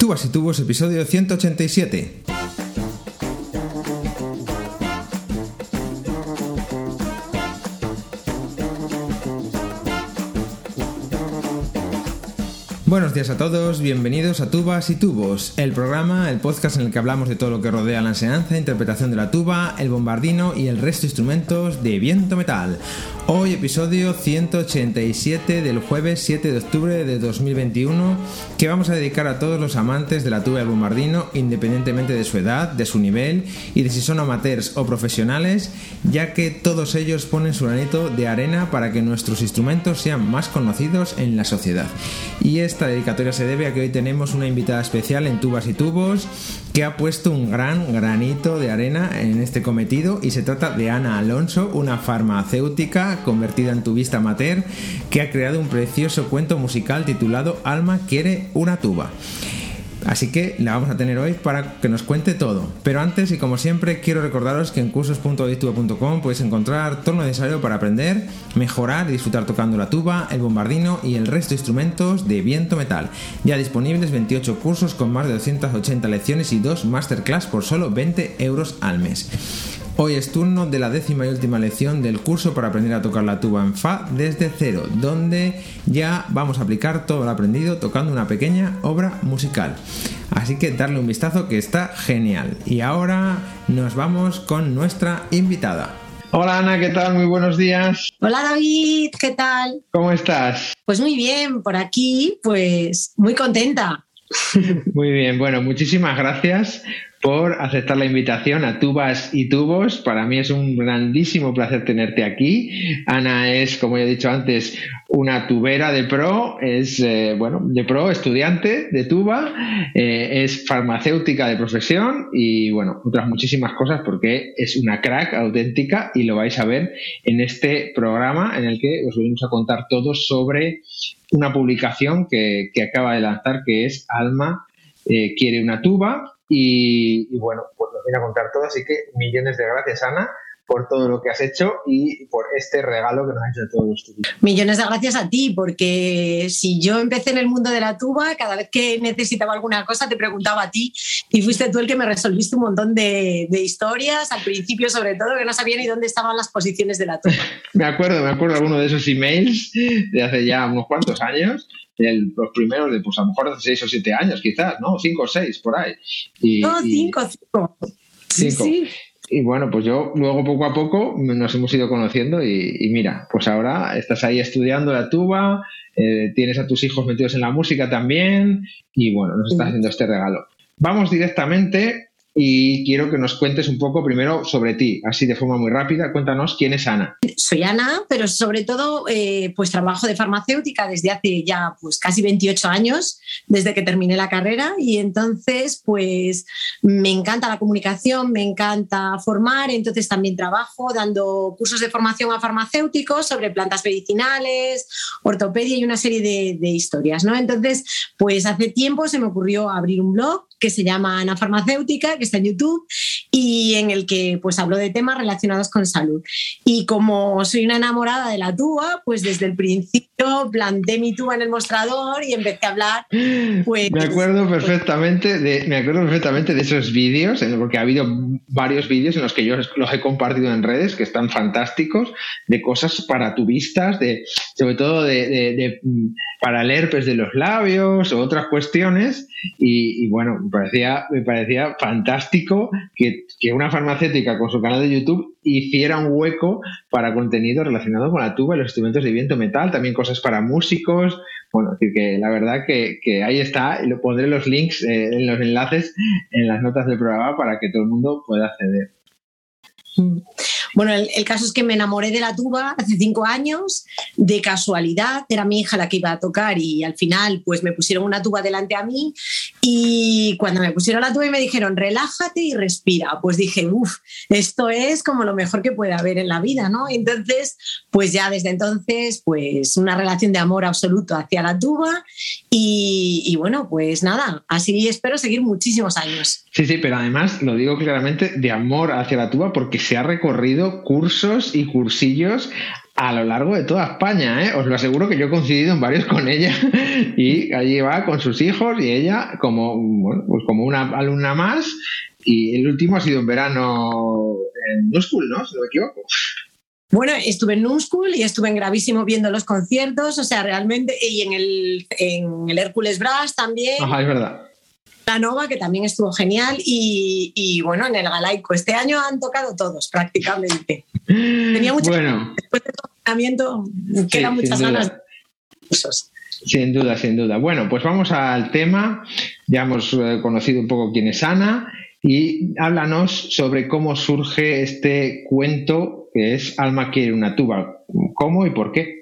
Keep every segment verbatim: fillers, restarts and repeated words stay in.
Tubas y Tubos, episodio ciento ochenta y siete. Buenos días a todos, bienvenidos a Tubas y Tubos, el programa, el podcast en el que hablamos de todo lo que rodea la enseñanza e interpretación de la tuba, el bombardino y el resto de instrumentos de viento metal. Hoy episodio ciento ochenta y siete del jueves siete de octubre de dos mil veintiuno, que vamos a dedicar a todos los amantes de la tuba y el bombardino, independientemente de su edad, de su nivel y de si son amateurs o profesionales, ya que todos ellos ponen su granito de arena para que nuestros instrumentos sean más conocidos en la sociedad. Y esta dedicatoria se debe a que hoy tenemos una invitada especial en Tubas y Tubos que ha puesto un gran granito de arena en este cometido, y se trata de Ana Alonso, una farmacéutica convertida en tubista amateur que ha creado un precioso cuento musical titulado Alma quiere una tuba. Así que la vamos a tener hoy para que nos cuente todo. Pero antes, y como siempre, quiero recordaros que en cursos punto audituba punto com podéis encontrar todo lo necesario para aprender, mejorar y disfrutar tocando la tuba, el bombardino y el resto de instrumentos de viento metal. Ya disponibles veintiocho cursos con más de doscientas ochenta lecciones y dos masterclass por solo veinte euros al mes. Hoy es turno de la décima y última lección del curso para aprender a tocar la tuba en Fa desde cero, donde ya vamos a aplicar todo lo aprendido tocando una pequeña obra musical. Así que darle un vistazo que está genial. Y ahora nos vamos con nuestra invitada. Hola Ana, ¿qué tal? Muy buenos días. Hola David, ¿qué tal? ¿Cómo estás? Pues muy bien, por aquí pues muy contenta. Muy bien, bueno, muchísimas gracias por aceptar la invitación a Tubas y Tubos. Para mí es un grandísimo placer tenerte aquí. Ana es, como ya he dicho antes, una tubera de pro, es, eh, bueno, de pro, estudiante de tuba, eh, es farmacéutica de profesión y, bueno, otras muchísimas cosas, porque es una crack auténtica, y lo vais a ver en este programa en el que os venimos a contar todo sobre una publicación que, que acaba de lanzar, que es Alma eh, quiere una tuba. Y, y bueno, pues nos viene a contar todo, así que millones de gracias, Ana, por todo lo que has hecho y por este regalo que nos has hecho a todos los turistas. Millones de gracias a ti, porque si yo empecé en el mundo de la tuba, cada vez que necesitaba alguna cosa te preguntaba a ti, y fuiste tú el que me resolviste un montón de, de historias, al principio sobre todo, que no sabía ni dónde estaban las posiciones de la tuba. me acuerdo, me acuerdo alguno de esos emails de hace ya unos cuantos años. El, los primeros de, pues a lo mejor hace seis o siete años, quizás, ¿no? Cinco o seis, por ahí. Y, no, cinco, y, cinco. Sí, cinco. sí. Y bueno, pues yo luego poco a poco nos hemos ido conociendo y, y mira, pues ahora estás ahí estudiando la tuba, eh, tienes a tus hijos metidos en la música también y bueno, nos estás haciendo este regalo. Vamos directamente y quiero que nos cuentes un poco primero sobre ti, así de forma muy rápida. Cuéntanos quién es Ana. Soy Ana, pero sobre todo eh, pues trabajo de farmacéutica desde hace ya pues casi veintiocho años, desde que terminé la carrera, y entonces pues me encanta la comunicación, me encanta formar, entonces también trabajo dando cursos de formación a farmacéuticos sobre plantas medicinales, ortopedia y una serie de, de historias, ¿no? Entonces pues hace tiempo se me ocurrió abrir un blog que se llama Ana Farmacéutica, que está en YouTube, y en el que pues hablo de temas relacionados con salud. Y como soy una enamorada de la tuba, pues desde el principio planté mi tuba en el mostrador y empecé a hablar. Pues, me acuerdo perfectamente de, me acuerdo perfectamente de esos vídeos, porque ha habido varios vídeos en los que yo los he compartido en redes, que están fantásticos, de cosas para tubistas, de, sobre todo de, de, de, para el herpes de los labios o otras cuestiones. Y, y bueno, me parecía, me parecía fantástico que, que una farmacéutica con su canal de YouTube hiciera un hueco para contenido relacionado con la tuba y los instrumentos de viento metal, también cosas para músicos. Bueno, es decir, que la verdad que, que ahí está, y lo pondré los links, eh, en los enlaces en las notas del programa para que todo el mundo pueda acceder. Bueno, el, el caso es que me enamoré de la tuba hace cinco años, de casualidad, era mi hija la que iba a tocar y al final pues me pusieron una tuba delante a mí, y cuando me pusieron la tuba y me dijeron relájate y respira, pues dije, uff, esto es como lo mejor que puede haber en la vida, ¿no? Entonces, pues ya desde entonces, pues una relación de amor absoluto hacia la tuba y, y bueno, pues nada, así espero seguir muchísimos años. Sí, sí, pero además lo digo claramente, de amor hacia la tuba, porque se ha recorrido cursos y cursillos a lo largo de toda España, ¿eh? Os lo aseguro que yo he coincidido en varios con ella y allí va con sus hijos y ella como, bueno, pues como una alumna más, y el último ha sido en verano en New School, ¿no? Si no me equivoco. Bueno, estuve en New School y estuve en Gravísimo viendo los conciertos, o sea, realmente, y en el, en el Hércules Brass también. Ajá, es verdad. La Nova, que también estuvo genial, y, y bueno, en el Galaico. Este año han tocado todos, prácticamente. Tenía mucha bueno, después del confinamiento, quedan sí, muchas ganas. Sin duda, sin duda. Bueno, pues vamos al tema. Ya hemos eh, conocido un poco quién es Ana, y háblanos sobre cómo surge este cuento que es Alma quiere una tuba. ¿Cómo y por qué?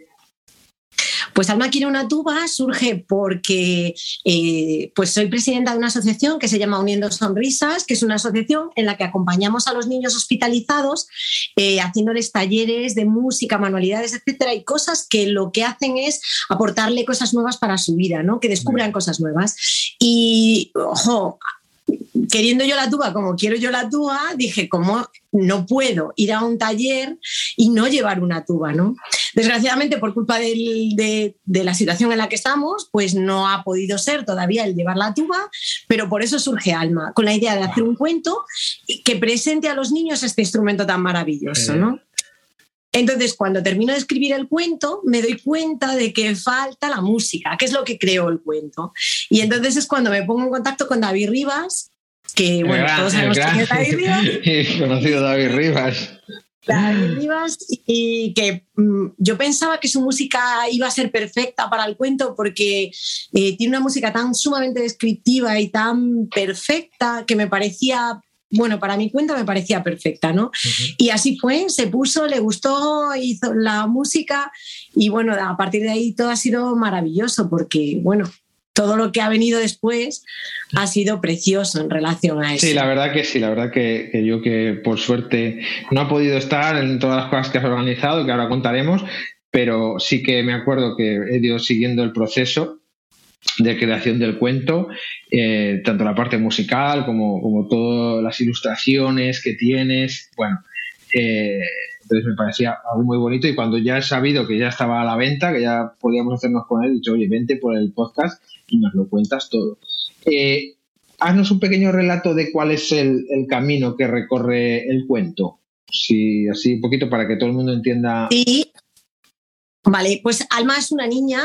Pues Alma quiere una tuba surge porque eh, pues soy presidenta de una asociación que se llama Uniendo Sonrisas, que es una asociación en la que acompañamos a los niños hospitalizados eh, haciéndoles talleres de música, manualidades, etcétera, y cosas que lo que hacen es aportarle cosas nuevas para su vida, ¿no? Que descubran cosas nuevas. Y, ojo, queriendo yo la tuba como quiero yo la tuba, dije, ¿cómo no puedo ir a un taller y no llevar una tuba, ¿no? Desgraciadamente, por culpa del, de, de la situación en la que estamos, pues no ha podido ser todavía el llevar la tuba, pero por eso surge Alma, con la idea de hacer un cuento que presente a los niños este instrumento tan maravilloso, ¿no? Entonces, cuando termino de escribir el cuento, me doy cuenta de que falta la música, que es lo que creó el cuento. Y entonces es cuando me pongo en contacto con David Rivas, que, bueno, gran, todos sabemos quién es David Rivas. He conocido a David Rivas. David Rivas, y que mmm, yo pensaba que su música iba a ser perfecta para el cuento porque eh, tiene una música tan sumamente descriptiva y tan perfecta que me parecía... Bueno, para mi cuenta me parecía perfecta, ¿no? Uh-huh. Y así fue, se puso, le gustó, hizo la música y bueno, a partir de ahí todo ha sido maravilloso porque, bueno, todo lo que ha venido después ha sido precioso en relación a eso. Sí, la verdad que sí, la verdad que, que yo que por suerte no he podido estar en todas las cosas que has organizado, que ahora contaremos, pero sí que me acuerdo que he ido siguiendo el proceso de creación del cuento, eh, tanto la parte musical como, como todas las ilustraciones que tienes, bueno, eh, entonces me parecía algo muy bonito, y cuando ya he sabido que ya estaba a la venta, que ya podíamos hacernos con él, he dicho, oye, vente por el podcast y nos lo cuentas todo. Eh, haznos un pequeño relato de cuál es el, el camino que recorre el cuento, sí, así un poquito para que todo el mundo entienda. Sí. Vale, pues Alma es una niña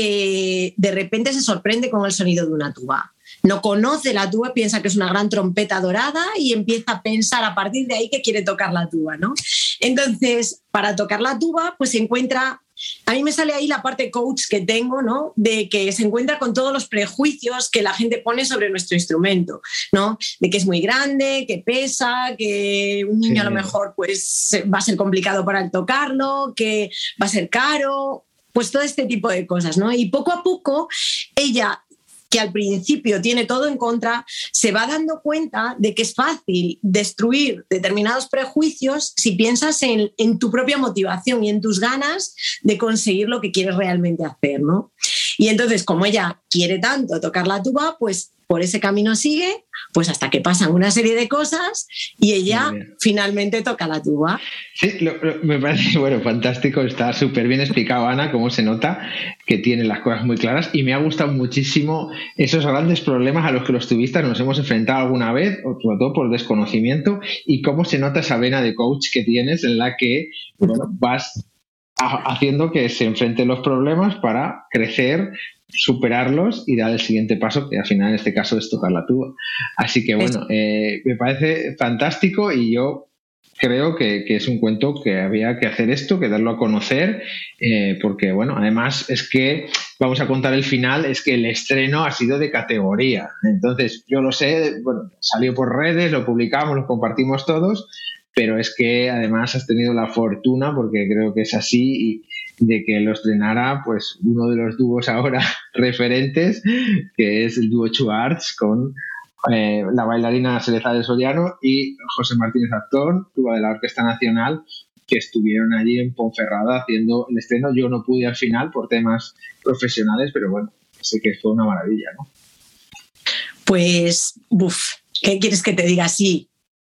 que de repente se sorprende con el sonido de una tuba. No conoce la tuba, piensa que es una gran trompeta dorada y empieza a pensar a partir de ahí que quiere tocar la tuba, ¿no? Entonces, para tocar la tuba, pues se encuentra... A mí me sale ahí la parte coach que tengo, ¿no? De que se encuentra con todos los prejuicios que la gente pone sobre nuestro instrumento, ¿no? De que es muy grande, que pesa, que un niño sí. a lo mejor pues va a ser complicado para tocarlo, que va a ser caro, pues todo este tipo de cosas, ¿no? Y poco a poco ella, que al principio tiene todo en contra, se va dando cuenta de que es fácil destruir determinados prejuicios si piensas en, en tu propia motivación y en tus ganas de conseguir lo que quieres realmente hacer, ¿no? Y entonces, como ella quiere tanto tocar la tuba, pues por ese camino sigue, pues hasta que pasan una serie de cosas y ella finalmente toca la tuba. Sí, lo, lo, me parece, bueno, fantástico, está súper bien explicado, Ana, cómo se nota que tiene las cosas muy claras, y me ha gustado muchísimo esos grandes problemas a los que los turistas nos hemos enfrentado alguna vez, sobre todo por desconocimiento, y cómo se nota esa vena de coach que tienes en la que, bueno, vas haciendo que se enfrenten los problemas para crecer, superarlos y dar el siguiente paso, que al final en este caso es tocar la tuba. Así que bueno, eh, me parece fantástico, y yo creo que, que es un cuento que había que hacer esto, que darlo a conocer, eh, porque bueno, además es que vamos a contar el final, es que el estreno ha sido de categoría. Entonces yo lo sé, bueno, salió por redes, lo publicamos, lo compartimos todos, pero es que además has tenido la fortuna, porque creo que es así, y de que lo estrenara pues uno de los dúos ahora referentes, que es el dúo Schwartz con eh, la bailarina Cereza de Soriano y José Martínez Actón, tuba de la Orquesta Nacional, que estuvieron allí en Ponferrada haciendo el estreno. Yo no pude al final por temas profesionales, pero bueno, sé que fue una maravilla, ¿no? Pues, buf, ¿qué quieres que te diga? Sí,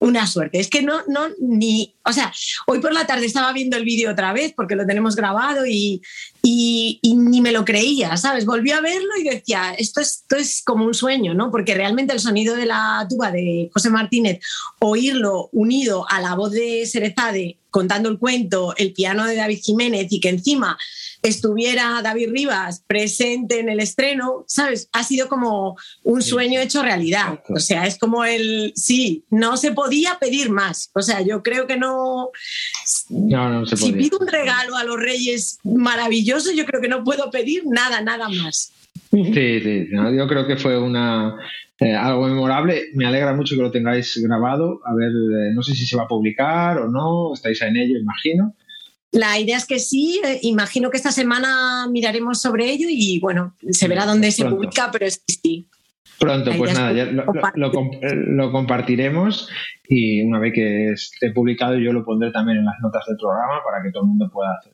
Una suerte. Es que no, no, ni... O sea, hoy por la tarde estaba viendo el vídeo otra vez porque lo tenemos grabado y, y, y ni me lo creía, ¿sabes? Volví a verlo y decía, esto es, esto es como un sueño, ¿no? Porque realmente el sonido de la tuba de José Martínez, oírlo unido a la voz de Cerezade contando el cuento, el piano de David Jiménez y que encima estuviera David Rivas presente en el estreno, ¿sabes? Ha sido como un sueño hecho realidad. O sea, es como el... Sí, no se podía pedir más. O sea, yo creo que no... No, no se si podía. pido un regalo a los Reyes maravilloso, yo creo que no puedo pedir nada, nada más. Sí, sí, no, yo creo que fue una... Eh, algo memorable. Me alegra mucho que lo tengáis grabado. A ver, eh, no sé si se va a publicar o no. Estáis en ello, imagino. La idea es que sí. Eh, imagino que esta semana miraremos sobre ello y, bueno, se verá dónde se Pronto. publica, pero es que sí. Pronto, La pues idea nada, es ya lo, lo, lo, comp- lo compartiremos y una vez que esté publicado yo lo pondré también en las notas del programa para que todo el mundo pueda acceder.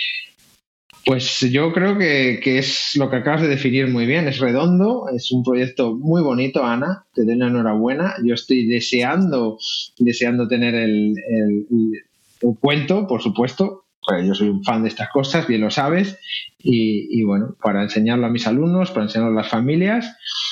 Pues yo creo que, que es lo que acabas de definir muy bien, es redondo, es un proyecto muy bonito, Ana, te doy la enhorabuena. Yo estoy deseando, deseando tener el, el, el cuento, por supuesto, pues yo soy un fan de estas cosas, bien lo sabes, y, y bueno, para enseñarlo a mis alumnos, para enseñarlo a las familias,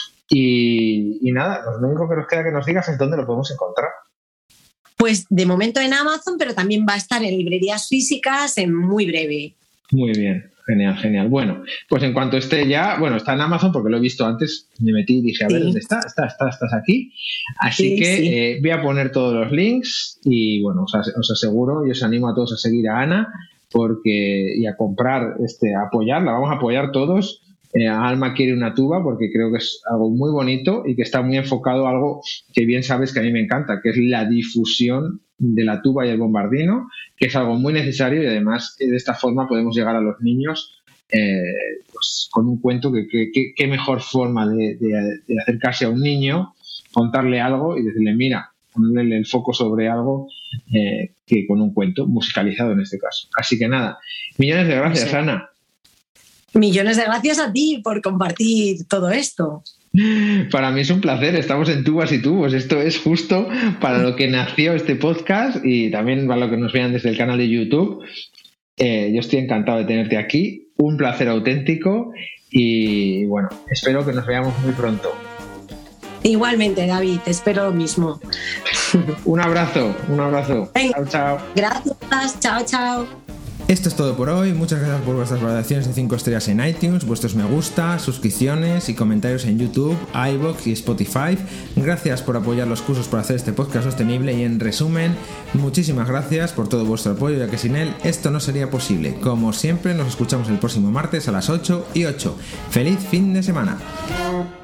y, y nada, lo único que nos queda que nos digas es dónde lo podemos encontrar. Pues de momento en Amazon, pero también va a estar en librerías físicas en muy breve. Muy bien, genial, genial. Bueno, pues en cuanto esté ya, bueno, está en Amazon porque lo he visto antes, me metí y dije, a ver, Sí. ¿dónde está? Está, está, estás aquí. Así Sí, que sí. eh, voy a poner todos los links y bueno, os, as- os aseguro y os animo a todos a seguir a Ana porque y a comprar, este, a apoyarla, vamos a apoyar todos. Eh, a Alma quiere una tuba porque creo que es algo muy bonito y que está muy enfocado a algo que bien sabes que a mí me encanta, que es la difusión de la tuba y el bombardino, que es algo muy necesario y además eh, de esta forma podemos llegar a los niños eh, pues, con un cuento que, que, que, qué mejor forma de, de, de acercarse a un niño, contarle algo y decirle, mira, ponerle el foco sobre algo eh, que con un cuento musicalizado en este caso. Así que nada, millones de gracias, Sí. Ana. Millones de gracias a ti por compartir todo esto. Para mí es un placer, estamos en Tubas y Tubos, esto es justo para lo que nació este podcast y también para lo que nos vean desde el canal de YouTube. Eh, yo estoy encantado de tenerte aquí, un placer auténtico y bueno, espero que nos veamos muy pronto. Igualmente, David, espero lo mismo. Un abrazo, un abrazo. Venga. Chao, chao. Gracias, chao, chao. Esto es todo por hoy, muchas gracias por vuestras valoraciones de cinco estrellas en iTunes, vuestros me gusta, suscripciones y comentarios en YouTube, iVoox y Spotify. Gracias por apoyar los cursos para hacer este podcast sostenible y en resumen, muchísimas gracias por todo vuestro apoyo ya que sin él esto no sería posible. Como siempre nos escuchamos el próximo martes a las ocho y ocho. ¡Feliz fin de semana!